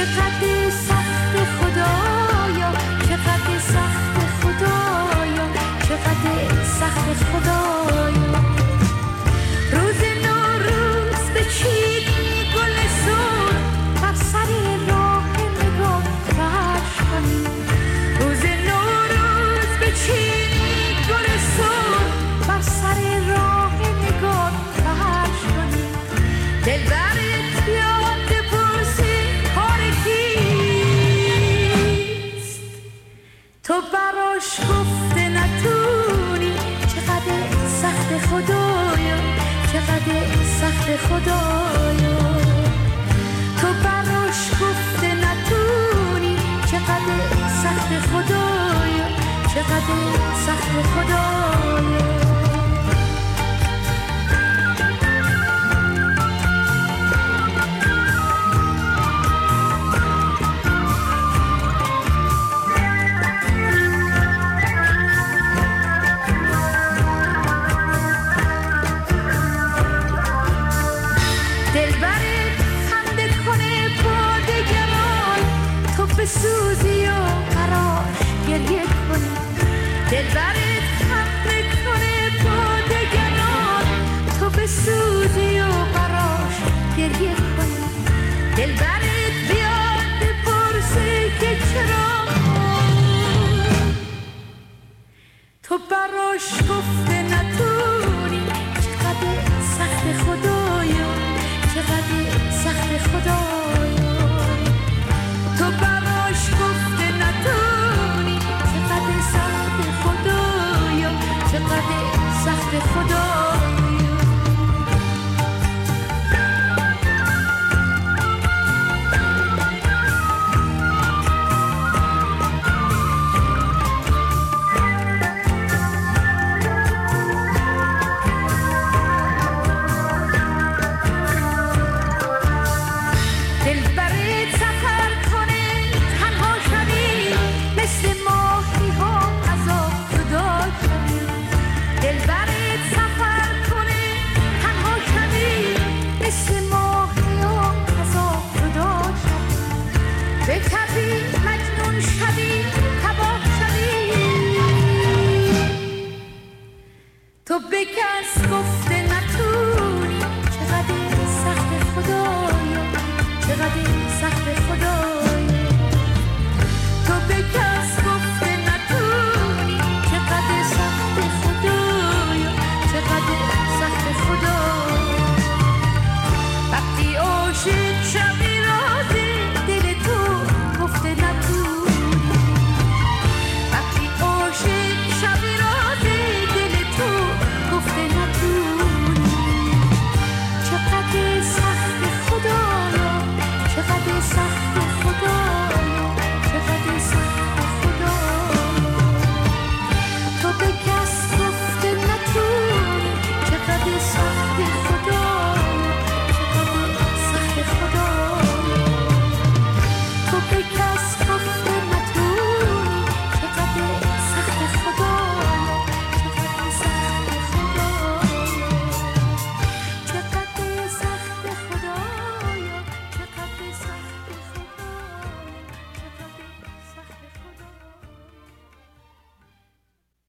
چقدر سخت خدایا، چقدر سخت خدایا، چقدر سخت خدایا. روز نوروز بچید گل سرخ بر سر راه نگاه فرش کنیم. روز نوروز بچید گل سرخ بر سر راه نگاه فرش کنیم. دلبرت بیاد بپرسی کار کیست، تو براش گفته نتونی. چقدر سخت خدایا، چقدر سخت خدایا. تو براش گفته نتونی. چقدر سخت خدایا، چقدر سخت خدایا. بسوزی و براش گریه کنی. دلبرت خنده کنه با دگران، تو بسوزی و براش گریه کنی. دلبرت بیاد بپرسه که چرا تو براش گفته نتونی. چقدر سخت خدایا، چقدر سخت خدایا. تو براش گفته نتونی. چقدر سخت خدایا، چقدر سخت خدایا. تو به کس گفته نتونی. چقدر سخت خدایا، چقدر سخت خدایا. تو به کس گفته نتونی. چقدر سخت خدایا، چقدر سخت خدایا. وقتی عاشق شوی رازی دل تو گفته نتونی. وقتی عاشق شوی رازی دل تو گفته نتونی. چقدر سخت خدایا، چقدر سخت خدایا، چقدر سخت خدایا. تو به کس گفته نتونی. چقدر سخت خدایا، چقدر سخت خدایا. تو به کس گفته